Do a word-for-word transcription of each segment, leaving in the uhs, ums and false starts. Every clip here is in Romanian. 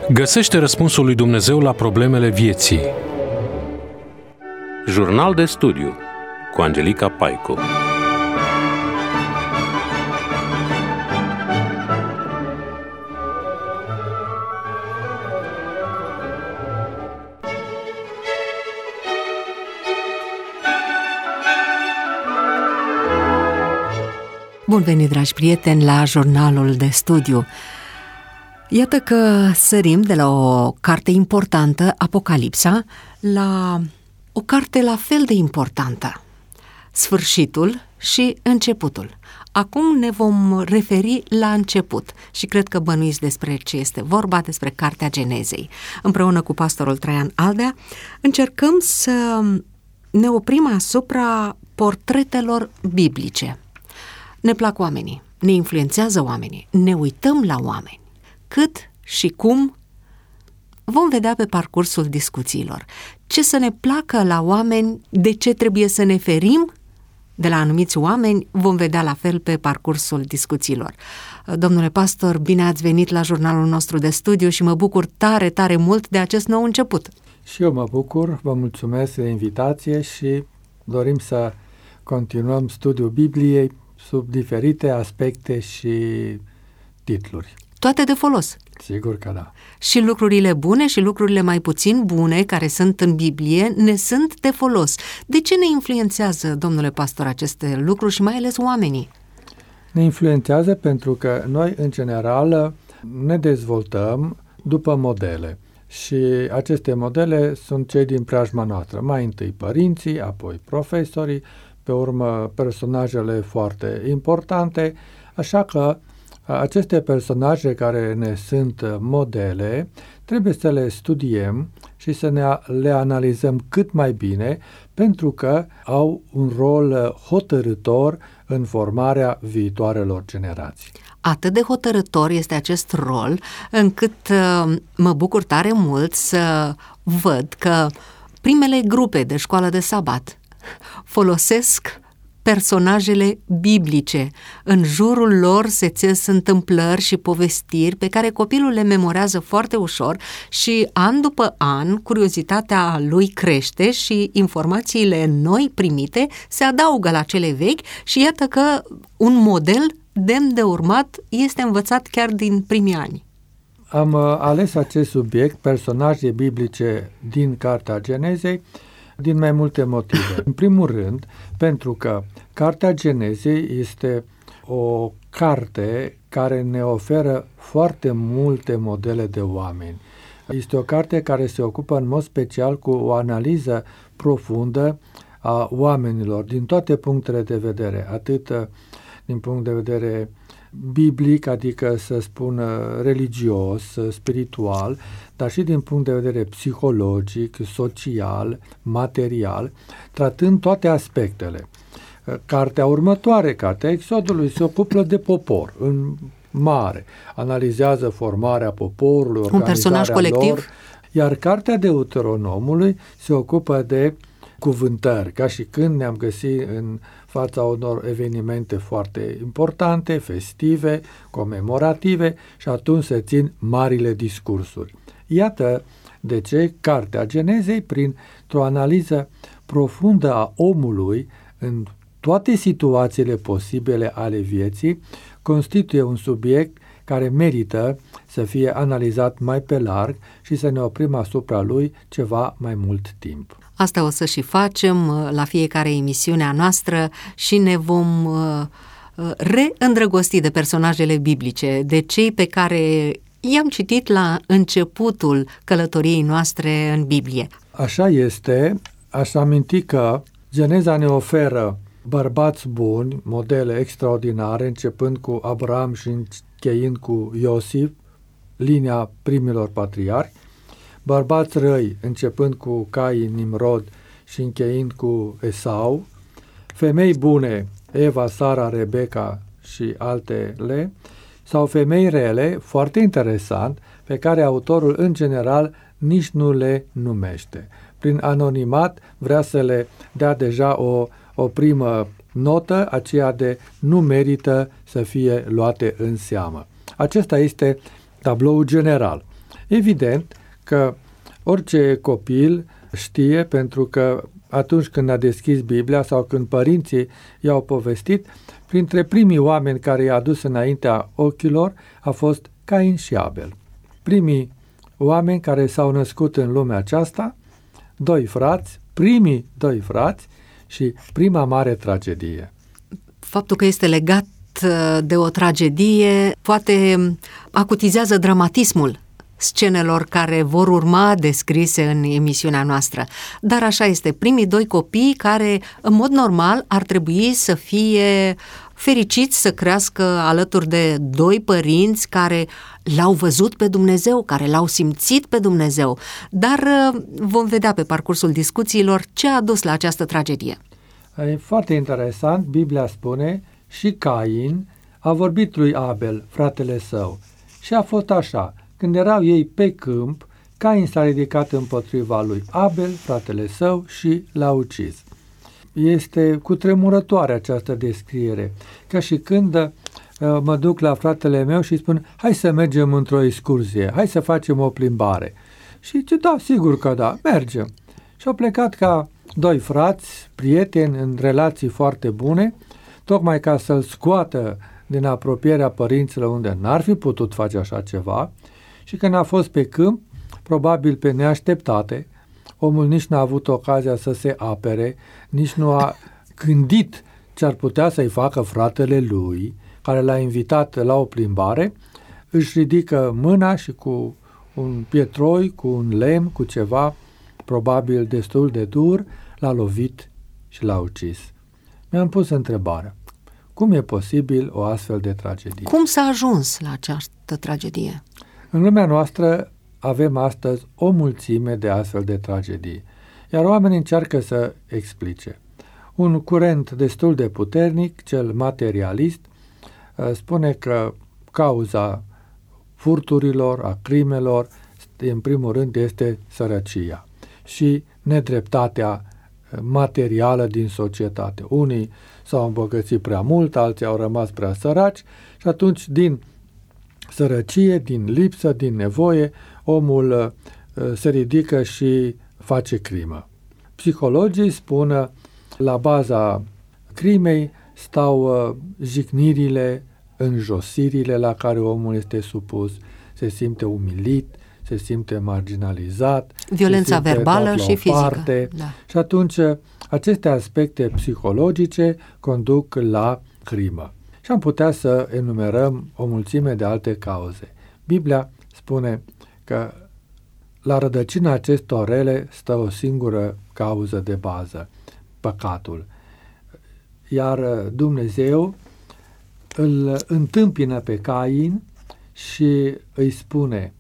Găsește răspunsul lui Dumnezeu la problemele vieții. Jurnal de studiu cu Angelica Paicu. Bun venit, dragi prieteni, la jurnalul de studiu. Iată că sărim de la o carte importantă, Apocalipsa, la o carte la fel de importantă, Sfârșitul și Începutul. Acum ne vom referi la început și cred că bănuiți despre ce este vorba, despre Cartea Genezei. Împreună cu pastorul Traian Aldea încercăm să ne oprim asupra portretelor biblice. Ne plac oamenii, ne influențează oamenii, ne uităm la oameni. Cât și cum vom vedea pe parcursul discuțiilor. Ce să ne placă la oameni, de ce trebuie să ne ferim de la anumiți oameni, vom vedea la fel pe parcursul discuțiilor. Domnule pastor, bine ați venit la jurnalul nostru de studiu și mă bucur tare, tare mult de acest nou început. Și eu mă bucur, vă mulțumesc de invitație și dorim să continuăm studiul Bibliei sub diferite aspecte și titluri. Toate de folos. Sigur că da. Și lucrurile bune și lucrurile mai puțin bune care sunt în Biblie ne sunt de folos. De ce ne influențează, domnule pastor, aceste lucruri și mai ales oamenii? Ne influențează pentru că noi, în general, ne dezvoltăm după modele. Și aceste modele sunt cei din preajma noastră. Mai întâi părinții, apoi profesorii, pe urmă personajele foarte importante, așa că aceste personaje care ne sunt modele, trebuie să le studiem și să ne, le analizăm cât mai bine, pentru că au un rol hotărâtor în formarea viitoarelor generații. Atât de hotărâtor este acest rol, încât uh, mă bucur tare mult să văd că primele grupe de școală de sabat folosesc personajele biblice. În jurul lor se țes întâmplări și povestiri pe care copilul le memorează foarte ușor și an după an curiozitatea lui crește și informațiile noi primite se adaugă la cele vechi și iată că un model demn de urmat este învățat chiar din primii ani. Am ales acest subiect, personaje biblice din Cartea Genezei, din mai multe motive. În primul rând, pentru că Cartea Genezei este o carte care ne oferă foarte multe modele de oameni. Este o carte care se ocupă în mod special cu o analiză profundă a oamenilor din toate punctele de vedere, atât din punct de vedere biblic, adică să spun religios, spiritual, dar și din punct de vedere psihologic, social, material, tratând toate aspectele. Cartea următoare, Cartea Exodului, se ocupă de popor, în mare, analizează formarea poporului, un personaj colectiv, lor, iar Cartea Deuteronomului se ocupă de cuvântări, ca și când ne-am găsit în fața unor evenimente foarte importante, festive, comemorative și atunci se țin marile discursuri. Iată de ce Cartea Genezei, printr-o analiză profundă a omului în toate situațiile posibile ale vieții, constituie un subiect care merită să fie analizat mai pe larg și să ne oprim asupra lui ceva mai mult timp. Asta o să și facem la fiecare emisiune a noastră și ne vom reîndrăgosti de personajele biblice, de cei pe care i-am citit la începutul călătoriei noastre în Biblie. Așa este. Aș aminti că Geneza ne oferă bărbați buni, modele extraordinare, începând cu Abraham și încheind cu Iosif, linia primilor patriarhi, bărbați răi, începând cu Cain, Nimrod și încheind cu Esau, femei bune, Eva, Sara, Rebecca și altele, sau femei rele, foarte interesant, pe care autorul în general nici nu le numește. Prin anonimat vrea să le dea deja o, o primă notă, aceea de nu merită să fie luate în seamă. Acesta este tabloul general. Evident că orice copil știe, pentru că atunci când a deschis Biblia sau când părinții i-au povestit, printre primii oameni care i-a adus înaintea ochilor a fost Cain și Abel. Primii oameni care s-au născut în lumea aceasta, doi frați, primii doi frați și prima mare tragedie. Faptul că este legat de o tragedie poate acutizează dramatismul scenelor care vor urma descrise în emisiunea noastră. Dar așa este, primii doi copii care, în mod normal, ar trebui să fie fericiți să crească alături de doi părinți care l-au văzut pe Dumnezeu, care l-au simțit pe Dumnezeu. Dar vom vedea pe parcursul discuțiilor ce a dus la această tragedie. E foarte interesant, Biblia spune, și Cain a vorbit lui Abel, fratele său, și a fost așa. Când erau ei pe câmp, Cain s-a ridicat împotriva lui Abel, fratele său, și l-a ucis. Este cutremurătoare această descriere, ca și când uh, mă duc la fratele meu și spun, hai să mergem într-o excursie, hai să facem o plimbare. Și zice, da, sigur că da, mergem. Și au plecat ca doi frați, prieteni, în relații foarte bune, tocmai ca să-l scoată din apropierea părinților unde n-ar fi putut face așa ceva. Și când a fost pe câmp, probabil pe neașteptate, omul nici n-a avut ocazia să se apere, nici nu a gândit ce ar putea să-i facă fratele lui, care l-a invitat la o plimbare, își ridică mâna și cu un pietroi, cu un lemn, cu ceva, probabil destul de dur, l-a lovit și l-a ucis. Mi-am pus întrebarea, cum e posibil o astfel de tragedie? Cum s-a ajuns la această tragedie? În lumea noastră avem astăzi o mulțime de astfel de tragedii, iar oamenii încearcă să explice. Un curent destul de puternic, cel materialist, spune că cauza furturilor, a crimelor, în primul rând, este sărăcia și nedreptatea materială din societate. Unii s-au îmbogățit prea mult, alții au rămas prea săraci și atunci din sărăcie, din lipsă, din nevoie, omul uh, se ridică și face crimă. Psihologii spun la baza crimei stau uh, jignirile, înjosirile la care omul este supus, se simte umilit, se simte marginalizat, violența verbală și fizică. Da. Și atunci aceste aspecte psihologice conduc la crimă. Și am putea să enumerăm o mulțime de alte cauze. Biblia spune că la rădăcina acestor rele stă o singură cauză de bază, păcatul. Iar Dumnezeu îl întâmpină pe Cain și îi spune,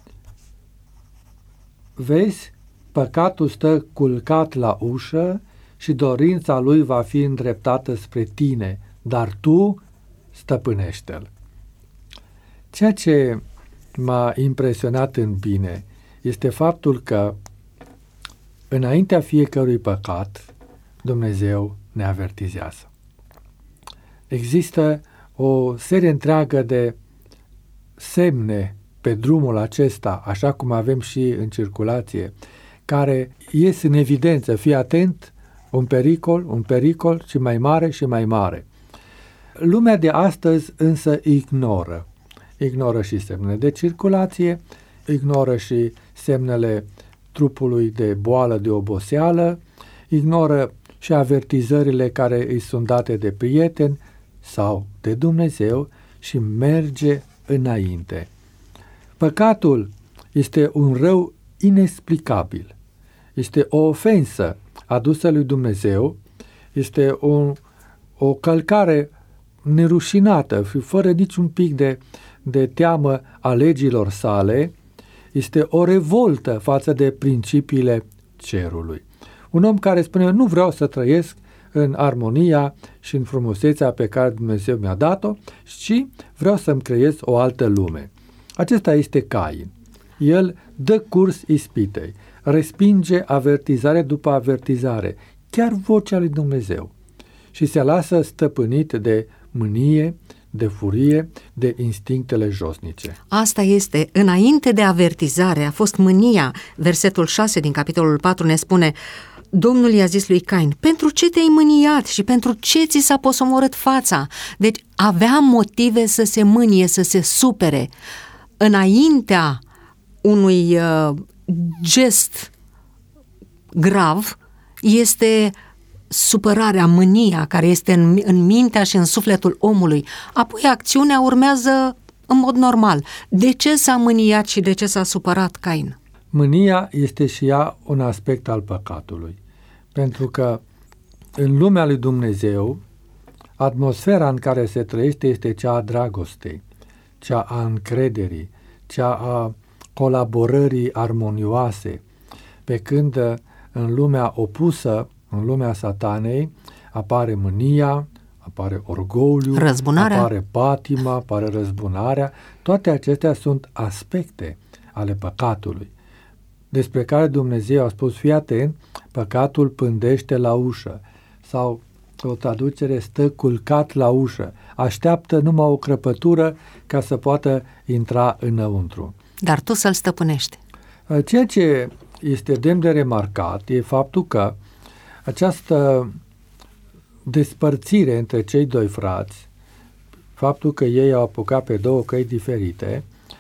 vezi, păcatul stă culcat la ușă și dorința lui va fi îndreptată spre tine, dar tu stăpânește-l. Ceea ce m-a impresionat în bine este faptul că înaintea fiecărui păcat Dumnezeu ne avertizează. Există o serie întreagă de semne pe drumul acesta, așa cum avem și în circulație, care ies în evidență, fii atent, un pericol, un pericol și mai mare și mai mare. Lumea de astăzi însă ignoră. Ignoră și semnele de circulație, ignoră și semnele trupului de boală, de oboseală, ignoră și avertizările care îi sunt date de prieteni sau de Dumnezeu și merge înainte. Păcatul este un rău inexplicabil, este o ofensă adusă lui Dumnezeu, este o, o călcare nerușinată, fără niciun pic de, de teamă a legilor sale, este o revoltă față de principiile cerului. Un om care spune, nu vreau să trăiesc în armonia și în frumusețea pe care Dumnezeu mi-a dat-o, ci vreau să-mi creez o altă lume. Acesta este Cain. El dă curs ispitei, respinge avertizare după avertizare, chiar vocea lui Dumnezeu, și se lasă stăpânit de mânie, de furie, de instinctele josnice. Asta este, înainte de avertizare a fost mânia. Versetul șase din capitolul patru ne spune: Domnul i-a zis lui Cain: pentru ce te-ai mâniat și pentru ce ți s-a posomorât fața? Deci avea motive să se mânie, să se supere. Înaintea unui uh, gest grav este supărarea, mânia care este în, în mintea și în sufletul omului. Apoi acțiunea urmează în mod normal. De ce s-a mâniat și de ce s-a supărat Cain? Mânia este și ea un aspect al păcatului. Pentru că în lumea lui Dumnezeu, atmosfera în care se trăiește este cea a dragostei, cea a încrederii, cea a colaborării armonioase, pe când în lumea opusă, în lumea satanei, apare mânia, apare orgoliu, răzbunarea. apare patima, apare răzbunarea. Toate acestea sunt aspecte ale păcatului, despre care Dumnezeu a spus: fii atent, păcatul pândește la ușă, sau o traducere, stă culcat la ușă, așteaptă numai o crăpătură ca să poată intra înăuntru. Dar tu să-l stăpânești. Ceea ce este demn de remarcat e faptul că această despărțire între cei doi frați, faptul că ei au apucat pe două căi diferite,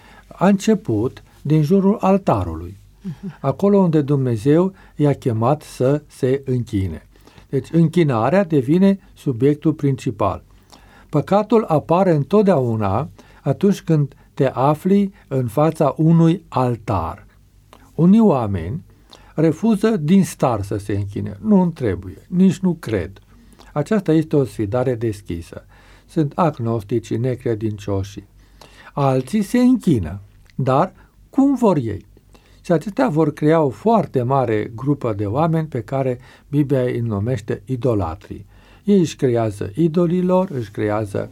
a început din jurul altarului, acolo unde Dumnezeu i-a chemat să se închine. Deci închinarea devine subiectul principal. Păcatul apare întotdeauna atunci când te afli în fața unui altar. Unii oameni refuză din start să se închine. Nu-mi trebuie, nici nu cred. Aceasta este o sfidare deschisă. Sunt agnostici, necredincioși. Alții se închină, dar cum vor ei. Și acestea vor crea o foarte mare grupă de oameni pe care Biblia îi numește idolatrii. Ei își creează idolii lor, își creează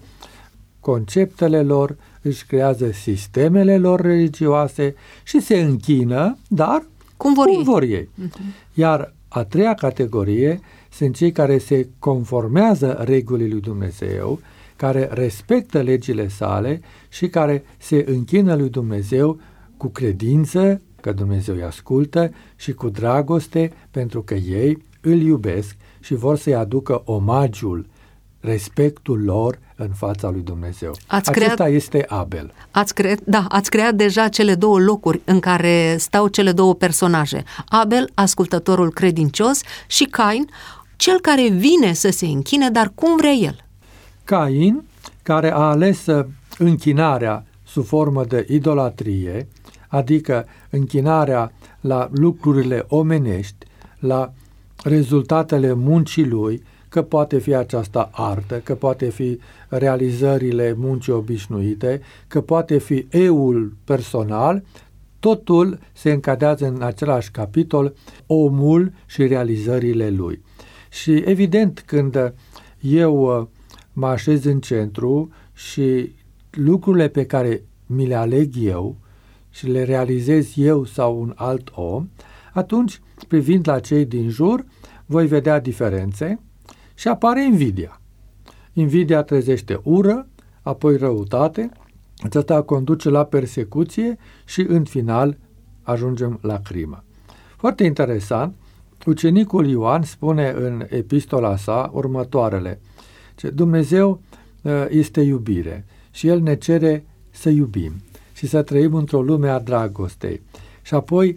conceptele lor, își creează sistemele lor religioase și se închină, dar cum vor cum ei. Vor ei. Uh-huh. Iar a treia categorie sunt cei care se conformează regulii lui Dumnezeu, care respectă legile sale și care se închină lui Dumnezeu cu credință că Dumnezeu îi ascultă și cu dragoste, pentru că ei îl iubesc și vor să-i aducă omagiul, respectul lor în fața lui Dumnezeu. Ați Acesta creat, este Abel. Ați creat, da, ați creat deja cele două locuri în care stau cele două personaje. Abel, ascultătorul credincios, și Cain, cel care vine să se închine, dar cum vrea el. Cain, care a ales închinarea sub formă de idolatrie, adică închinarea la lucrurile omenești, la rezultatele muncii lui, că poate fi această artă, că poate fi realizările muncii obișnuite, că poate fi eul personal, totul se încadrează în același capitol, omul și realizările lui. Și evident, când eu mă așez în centru și lucrurile pe care mi le aleg eu și le realizez eu sau un alt om, atunci, privind la cei din jur, voi vedea diferențe și apare invidia. Invidia trezește ură, apoi răutate, aceasta conduce la persecuție și, în final, ajungem la crimă. Foarte interesant, ucenicul Ioan spune în epistola sa următoarele: că Dumnezeu este iubire și El ne cere să iubim și să trăim într-o lume a dragostei. Și apoi,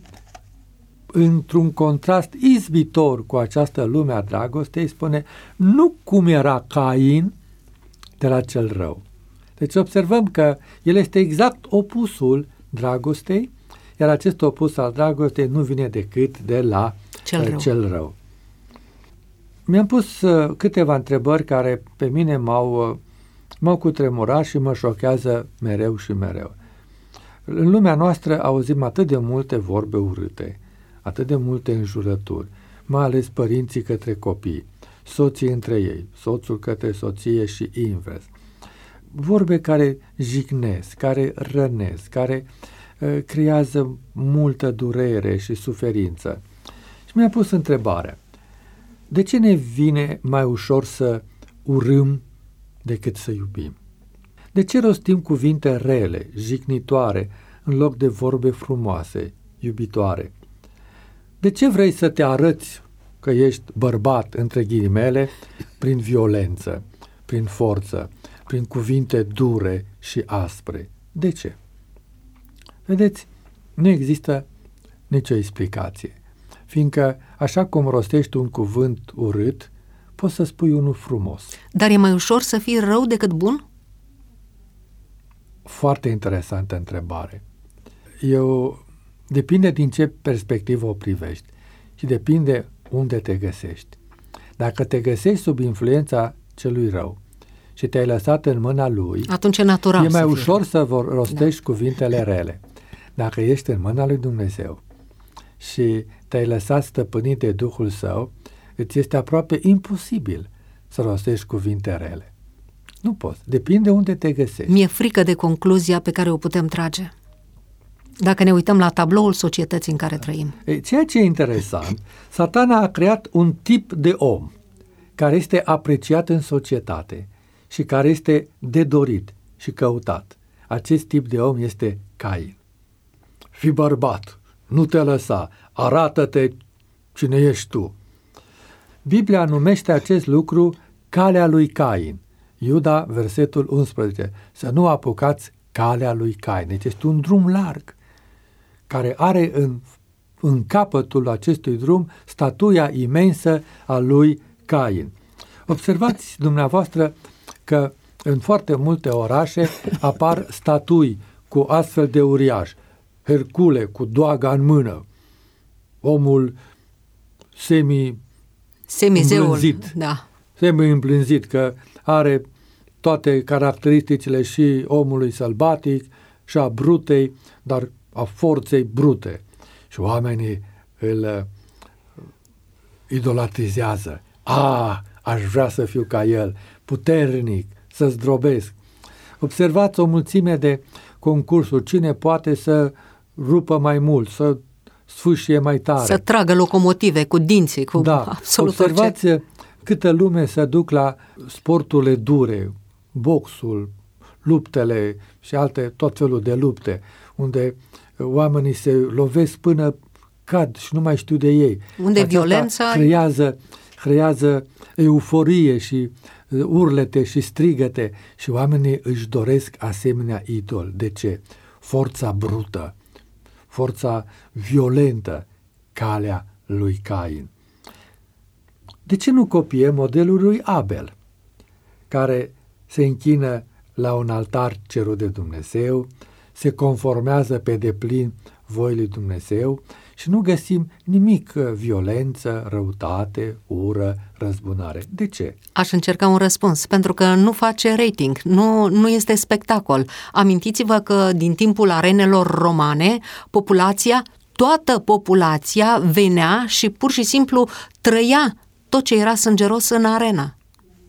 într-un contrast izbitor cu această lume a dragostei, spune: nu cum era Cain de la cel rău. Deci observăm că el este exact opusul dragostei, iar acest opus al dragostei nu vine decât de la cel rău. Cel rău. Mi-am pus uh, câteva întrebări care pe mine m-au, uh, m-au cutremurat și mă șochează mereu și mereu. În lumea noastră auzim atât de multe vorbe urâte, atât de multe înjurături, mai ales părinții către copii, soții între ei, soțul către soție și invers. Vorbe care jignesc, care rănesc, care uh, creează multă durere și suferință. Și mi-a pus întrebarea: de ce ne vine mai ușor să urâm decât să iubim? De ce rostim cuvinte rele, jignitoare, în loc de vorbe frumoase, iubitoare? De ce vrei să te arăți că ești bărbat, între ghilimele, prin violență, prin forță, prin cuvinte dure și aspre? De ce? Vedeți, nu există nicio explicație, fiindcă așa cum rostești un cuvânt urât, poți să spui unul frumos. Dar e mai ușor să fii rău decât bun? Foarte interesantă întrebare. Eu depinde din ce perspectivă o privești și depinde unde te găsești. Dacă te găsești sub influența celui rău și te-ai lăsat în mâna lui, atunci e natural e mai să ușor fie. să vor rostești Da. cuvintele rele. Dacă ești în mâna lui Dumnezeu și te-ai lăsat stăpânit de Duhul Său, îți este aproape imposibil să rostești cuvinte rele. Nu poți. Depinde unde te găsești. Mi-e frică de concluzia pe care o putem trage. Dacă ne uităm la tabloul societății în care trăim. Ei, ceea ce e interesant, Satana a creat un tip de om care este apreciat în societate și care este de dorit și căutat. Acest tip de om este Cain. Fii bărbat, nu te lăsa, arată-te cine ești tu. Biblia numește acest lucru calea lui Cain. Iuda, versetul unsprezece. Să nu apucați calea lui Cain. Deci este un drum larg care are în, în capătul acestui drum statuia imensă a lui Cain. Observați dumneavoastră că în foarte multe orașe apar statui cu astfel de uriași. Hercule cu doaga în mână, omul semi Semizeul, îmblânzit. da. semi-îmblânzit, că are toate caracteristicile și omului sălbatic și a brutei, dar a forței brute. Și oamenii îl uh, idolatrizează. A, aș vrea să fiu ca el, puternic, să zdrobesc. Observați o mulțime de concursuri. Cine poate să rupă mai mult, să sfâșie mai tare. Să tragă locomotive cu dinții, cu Da, absolut observați orice. câtă lume se duc la sporturile dure, boxul, luptele și alte, tot felul de lupte, unde oamenii se lovesc până cad și nu mai știu de ei. Unde Aceasta violența creează, creează euforie și urlete și strigăte și oamenii își doresc asemenea idol. De ce? Forța brută, forța violentă, calea lui Cain. De ce nu copiem modelul lui Abel, care se închină la un altar cerut de Dumnezeu, se conformează pe deplin voii lui Dumnezeu și nu găsim nimic violență, răutate, ură, răzbunare. De ce? Aș încerca un răspuns, pentru că nu face rating, nu, nu este spectacol. Amintiți-vă că din timpul arenelor romane, populația, toată populația venea și pur și simplu trăia tot ce era sângeros în arena.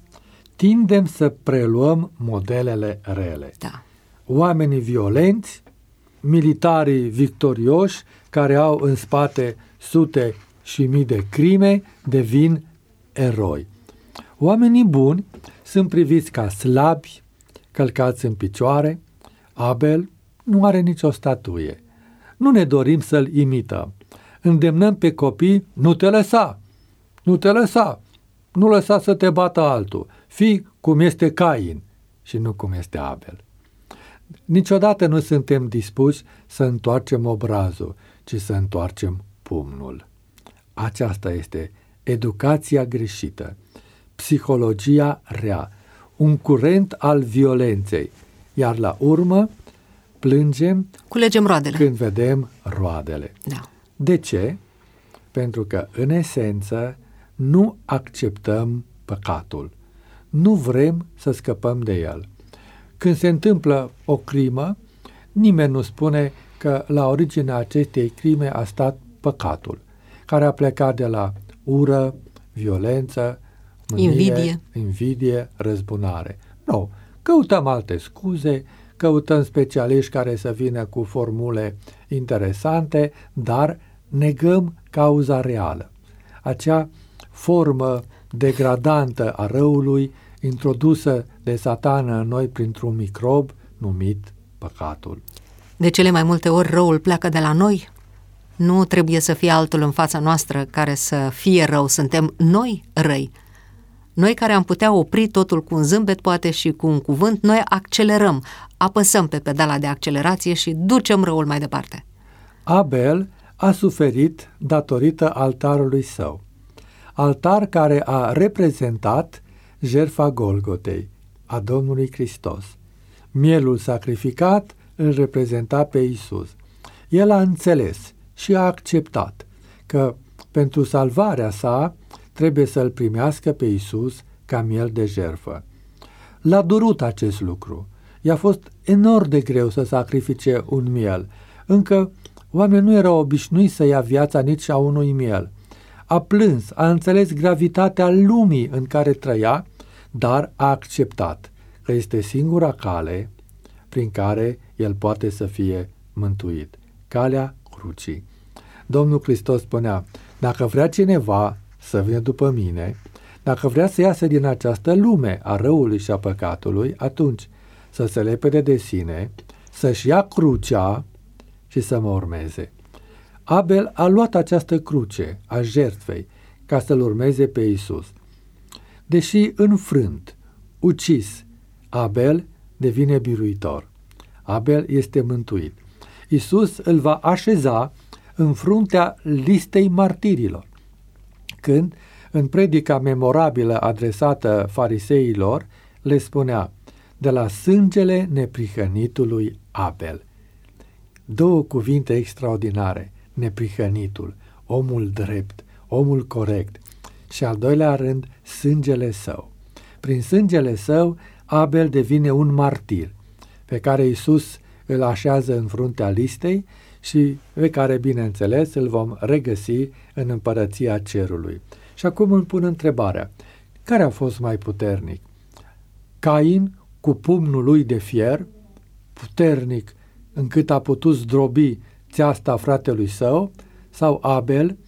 Tindem să preluăm modelele rele. Da. Oamenii violenți, militarii victorioși, care au în spate sute și mii de crime, devin eroi. Oamenii buni sunt priviți ca slabi, călcați în picioare. Abel nu are nicio statuie. Nu ne dorim să-l imităm. Îndemnăm pe copii, nu te lăsa, nu te lăsa, nu lăsa să te bată altul. Fii cum este Cain și nu cum este Abel. Niciodată nu suntem dispuși să întoarcem obrazul, ci să întoarcem pumnul. Aceasta este educația greșită, psihologia rea, un curent al violenței, iar la urmă plângem Culegem roadele. când vedem roadele. Da. De ce? Pentru că, în esență, nu acceptăm păcatul. Nu vrem să scăpăm de el. Când se întâmplă o crimă, nimeni nu spune că la originea acestei crime a stat păcatul, care a plecat de la ură, violență, mânie, Invidie. invidie, răzbunare. Nu, căutăm alte scuze, căutăm specialiști care să vină cu formule interesante, dar negăm cauza reală. Acea formă degradantă a răului introdusă de Satană în noi printr-un microb numit păcatul. De cele mai multe ori răul pleacă de la noi. Nu trebuie să fie altul în fața noastră care să fie rău, suntem noi răi. Noi care am putea opri totul cu un zâmbet, poate și cu un cuvânt, noi accelerăm, apăsăm pe pedala de accelerație și ducem răul mai departe. Abel a suferit datorită altarului său, altar care a reprezentat jertfa Golgotei, a Domnului Hristos. Mielul sacrificat îl reprezenta pe Iisus. El a înțeles și a acceptat că pentru salvarea sa trebuie să-L primească pe Iisus ca miel de jertfă. L-a durut acest lucru. I-a fost enorm de greu să sacrifice un miel. Încă oamenii nu erau obișnuiți să ia viața nici a unui miel. A plâns, a înțeles gravitatea lumii în care trăia, dar a acceptat că este singura cale prin care el poate să fie mântuit. Calea crucii. Domnul Hristos spunea, dacă vrea cineva să vină după mine, dacă vrea să iasă din această lume a răului și a păcatului, atunci să se lepede de sine, să-și ia crucea și să mă urmeze. Abel a luat această cruce a jertfei ca să-L urmeze pe Iisus. Deși înfrânt, ucis, Abel devine biruitor. Abel este mântuit. Iisus îl va așeza în fruntea listei martirilor. Când, în predica memorabilă adresată fariseilor, le spunea, de la sângele neprihănitului Abel. Două cuvinte extraordinare, neprihănitul, omul drept, omul corect și al doilea rând, sângele său. Prin sângele său, Abel devine un martir, pe care Iisus îl așează în fruntea listei și pe care, bineînțeles, îl vom regăsi în împărăția cerului. Și acum îmi pun întrebarea, care a fost mai puternic? Cain, cu pumnul lui de fier, puternic încât a putut zdrobi țeasta fratelui său, sau Abel,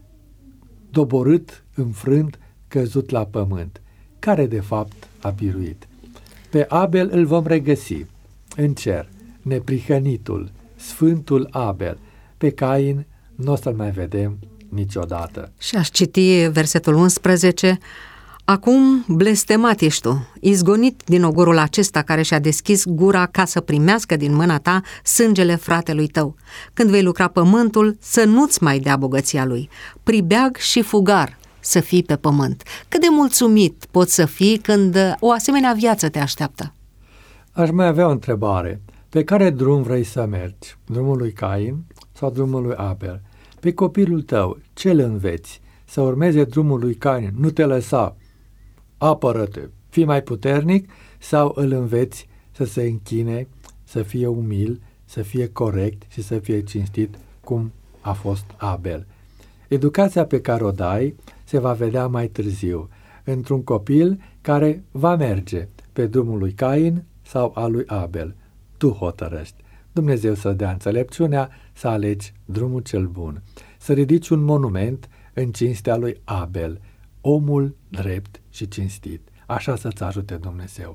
doborât, înfrânt, căzut la pământ? Care de fapt a biruit? Pe Abel îl vom regăsi în cer, neprihănitul, sfântul Abel. Pe Cain nu o să-l mai vedem niciodată. Și aș citi versetul unsprezece. Acum blestemat ești tu, izgonit din ogorul acesta care și-a deschis gura ca să primească din mâna ta sângele fratelui tău. Când vei lucra pământul, să nu-ți mai dea bogăția lui. Pribeag și fugar să fii pe pământ. Cât de mulțumit poți să fii când o asemenea viață te așteaptă? Aș mai avea o întrebare. Pe care drum vrei să mergi? Drumul lui Cain sau drumul lui Abel? Pe copilul tău, ce îl înveți? Să urmeze drumul lui Cain, nu te lăsa, apără-te, fii mai puternic, sau îl înveți să se închine, să fie umil, să fie corect și să fie cinstit, cum a fost Abel? Educația pe care o dai se va vedea mai târziu, într-un copil care va merge pe drumul lui Cain sau al lui Abel. Tu hotărăști. Dumnezeu să dea înțelepciunea să alegi drumul cel bun, să ridici un monument în cinstea lui Abel, omul drept și cinstit. Așa să-ți ajute Dumnezeu.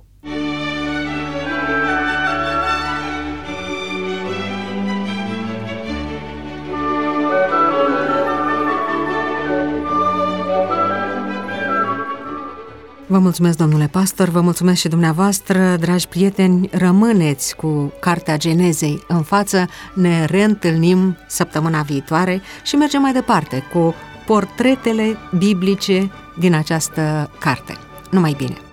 Vă mulțumesc, domnule pastor, vă mulțumesc și dumneavoastră, dragi prieteni, rămâneți cu Cartea Genezei în față, ne reîntâlnim săptămâna viitoare și mergem mai departe cu portretele biblice din această carte. Numai bine!